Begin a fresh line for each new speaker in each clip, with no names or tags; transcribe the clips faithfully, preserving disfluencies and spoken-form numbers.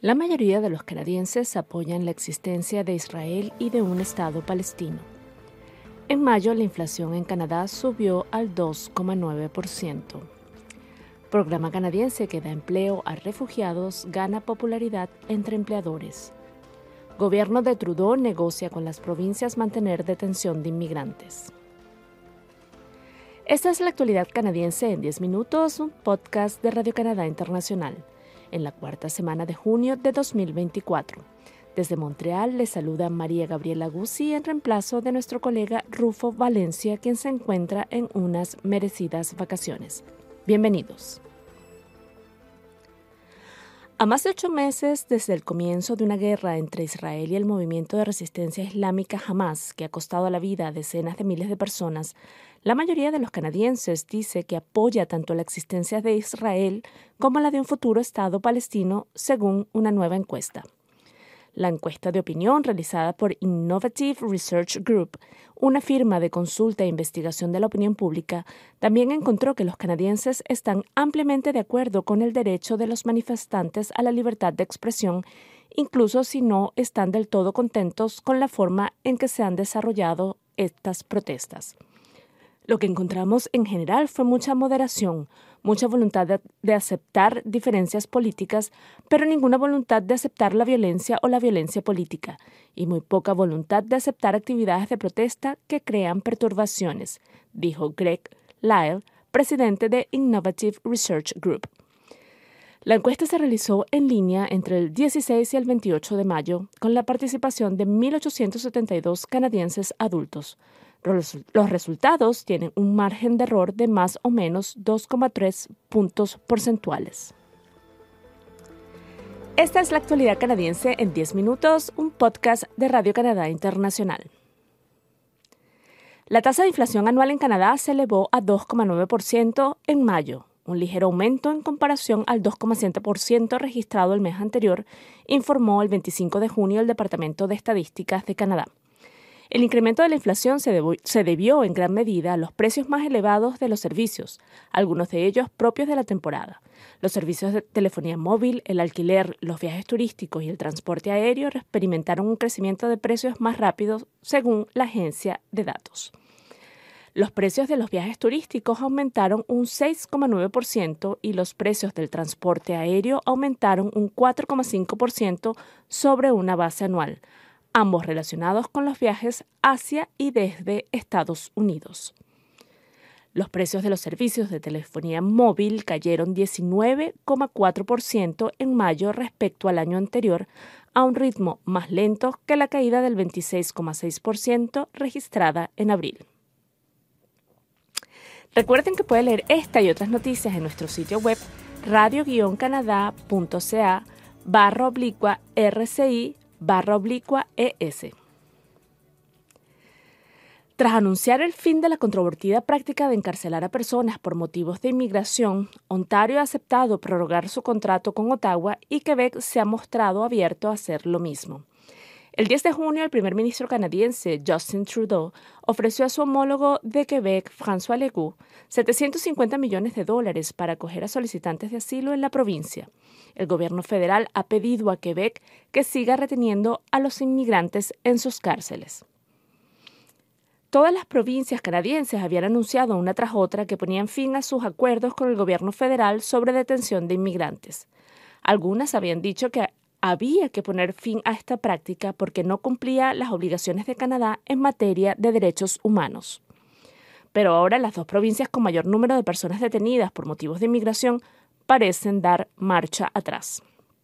La mayoría de los canadienses apoyan la existencia de Israel y de un Estado palestino. En mayo, la inflación en Canadá subió al dos coma nueve por ciento. Programa canadiense que da empleo a refugiados gana popularidad entre empleadores. Gobierno de Trudeau negocia con las provincias mantener detención de inmigrantes. Esta es la actualidad canadiense en diez minutos, un podcast de Radio Canadá Internacional, en la cuarta semana de junio de dos mil veinticuatro. Desde Montreal les saluda María Gabriela Guzzi en reemplazo de nuestro colega Rufo Valencia, quien se encuentra en unas merecidas vacaciones. Bienvenidos. A más de ocho meses desde el comienzo de una guerra entre Israel y el movimiento de resistencia islámica Hamas, que ha costado la vida a decenas de miles de personas, la mayoría de los canadienses dice que apoya tanto la existencia de Israel como la de un futuro Estado palestino, según una nueva encuesta. La encuesta de opinión realizada por Innovative Research Group, una firma de consulta e investigación de la opinión pública, también encontró que los canadienses están ampliamente de acuerdo con el derecho de los manifestantes a la libertad de expresión, incluso si no están del todo contentos con la forma en que se han desarrollado estas protestas. Lo que encontramos en general fue mucha moderación, mucha voluntad de, de aceptar diferencias políticas, pero ninguna voluntad de aceptar la violencia o la violencia política, y muy poca voluntad de aceptar actividades de protesta que crean perturbaciones, dijo Greg Lyle, presidente de Innovative Research Group. La encuesta se realizó en línea entre el dieciséis y el veintiocho de mayo, con la participación de mil ochocientos setenta y dos canadienses adultos. Los resultados tienen un margen de error de más o menos dos coma tres puntos porcentuales. Esta es la actualidad canadiense en diez minutos, un podcast de Radio Canadá Internacional. La tasa de inflación anual en Canadá se elevó a dos coma nueve por ciento en mayo, un ligero aumento en comparación al dos coma siete por ciento registrado el mes anterior, informó el veinticinco de junio el Departamento de Estadísticas de Canadá. El incremento de la inflación se, debió, se debió en gran medida a los precios más elevados de los servicios, algunos de ellos propios de la temporada. Los servicios de telefonía móvil, el alquiler, los viajes turísticos y el transporte aéreo experimentaron un crecimiento de precios más rápido según la agencia de datos. Los precios de los viajes turísticos aumentaron un seis coma nueve por ciento y los precios del transporte aéreo aumentaron un cuatro coma cinco por ciento sobre una base anual, ambos relacionados con los viajes hacia y desde Estados Unidos. Los precios de los servicios de telefonía móvil cayeron diecinueve coma cuatro por ciento en mayo respecto al año anterior, a un ritmo más lento que la caída del veintiséis coma seis por ciento registrada en abril. Recuerden que pueden leer esta y otras noticias en nuestro sitio web radio-canadá.ca barra oblicua rci barra oblicua es. Tras anunciar el fin de la controvertida práctica de encarcelar a personas por motivos de inmigración, Ontario ha aceptado prorrogar su contrato con Ottawa y Quebec se ha mostrado abierto a hacer lo mismo. El diez de junio, el primer ministro canadiense Justin Trudeau ofreció a su homólogo de Quebec, François Legault, setecientos cincuenta millones de dólares para acoger a solicitantes de asilo en la provincia. El gobierno federal ha pedido a Quebec que siga reteniendo a los inmigrantes en sus cárceles. Todas las provincias canadienses habían anunciado una tras otra que ponían fin a sus acuerdos con el gobierno federal sobre detención de inmigrantes. Algunas habían dicho que había que poner fin a esta práctica porque no cumplía las obligaciones de Canadá en materia de derechos humanos. Pero ahora las dos provincias con mayor número de personas detenidas por motivos de inmigración parecen dar marcha atrás.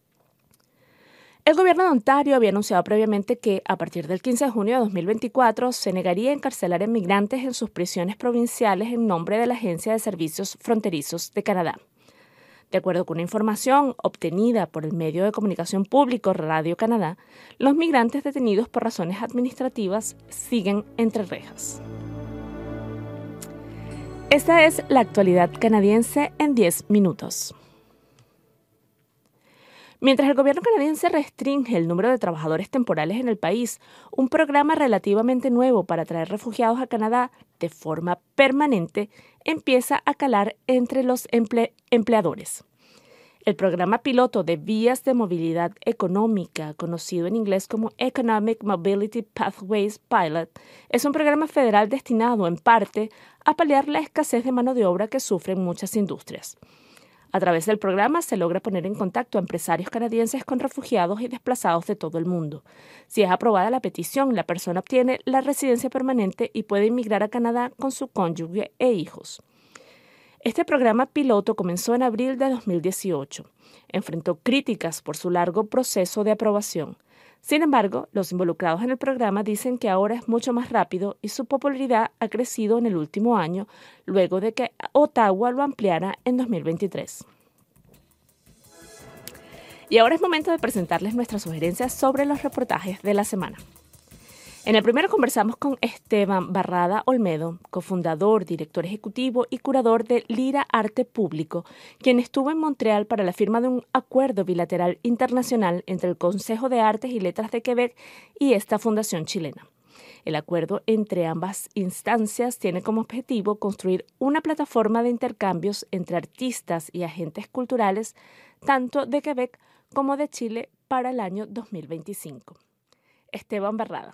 El gobierno de Ontario había anunciado previamente que, a partir del quince de junio de dos mil veinticuatro, se negaría a encarcelar a inmigrantes en sus prisiones provinciales en nombre de la Agencia de Servicios Fronterizos de Canadá. De acuerdo con una información obtenida por el medio de comunicación público Radio Canadá, los migrantes detenidos por razones administrativas siguen entre rejas. Esta es la actualidad canadiense en diez minutos. Mientras el gobierno canadiense restringe el número de trabajadores temporales en el país, un programa relativamente nuevo para traer refugiados a Canadá de forma permanente empieza a calar entre los emple- empleadores. El programa piloto de vías de movilidad económica, conocido en inglés como Economic Mobility Pathways Pilot, es un programa federal destinado en parte a paliar la escasez de mano de obra que sufren muchas industrias. A través del programa se logra poner en contacto a empresarios canadienses con refugiados y desplazados de todo el mundo. Si es aprobada la petición, la persona obtiene la residencia permanente y puede inmigrar a Canadá con su cónyuge e hijos. Este programa piloto comenzó en abril de dos mil dieciocho. Enfrentó críticas por su largo proceso de aprobación. Sin embargo, los involucrados en el programa dicen que ahora es mucho más rápido y su popularidad ha crecido en el último año, luego de que Ottawa lo ampliara en dos mil veintitrés. Y ahora es momento de presentarles nuestras sugerencias sobre los reportajes de la semana. En el primero conversamos con Esteban Barrada Olmedo, cofundador, director ejecutivo y curador de Lira Arte Público, quien estuvo en Montreal para la firma de un acuerdo bilateral internacional entre el Consejo de Artes y Letras de Quebec y esta fundación chilena. El acuerdo entre ambas instancias tiene como objetivo construir una plataforma de intercambios entre artistas y agentes culturales, tanto de Quebec como de Chile, para el año dos mil veinticinco. Esteban Barrada.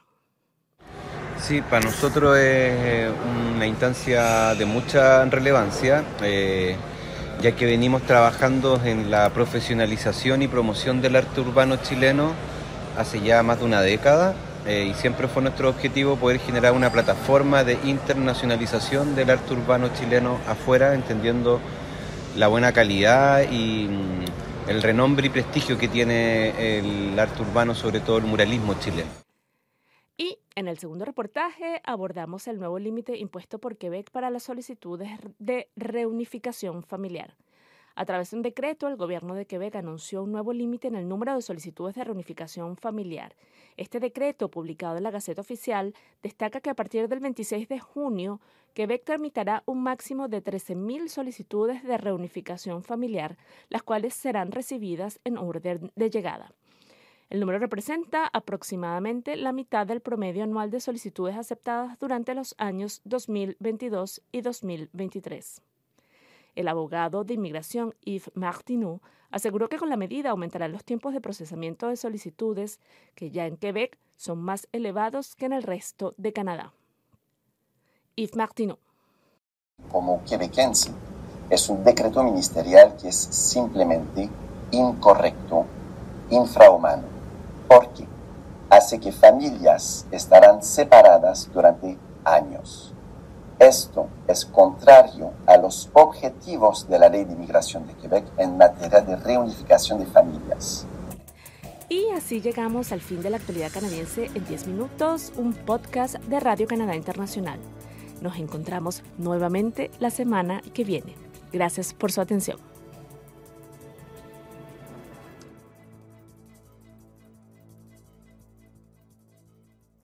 Sí, para nosotros es una instancia de mucha relevancia, eh, ya que venimos trabajando en la profesionalización y promoción del arte urbano chileno hace ya más de una década, eh, y siempre fue nuestro objetivo poder generar una plataforma de internacionalización del arte urbano chileno afuera, entendiendo la buena calidad y mm, el renombre y prestigio que tiene el arte urbano, sobre todo el muralismo chileno.
Y en el segundo reportaje abordamos el nuevo límite impuesto por Quebec para las solicitudes de reunificación familiar. A través de un decreto, el gobierno de Quebec anunció un nuevo límite en el número de solicitudes de reunificación familiar. Este decreto, publicado en la Gaceta Oficial, destaca que a partir del veintiséis de junio, Quebec tramitará un máximo de trece mil solicitudes de reunificación familiar, las cuales serán recibidas en orden de llegada. El número representa aproximadamente la mitad del promedio anual de solicitudes aceptadas durante los años dos mil veintidós y dos mil veintitrés. El abogado de inmigración Yves Martineau aseguró que con la medida aumentarán los tiempos de procesamiento de solicitudes, que ya en Quebec son más elevados que en el resto de Canadá. Yves Martineau.
Como quebequense, es un decreto ministerial que es simplemente incorrecto, infrahumano, porque hace que familias estarán separadas durante años. Esto es contrario a los objetivos de la Ley de Inmigración de Quebec en materia de reunificación de familias.
Y así llegamos al fin de la actualidad canadiense en diez minutos, un podcast de Radio Canadá Internacional. Nos encontramos nuevamente la semana que viene. Gracias por su atención.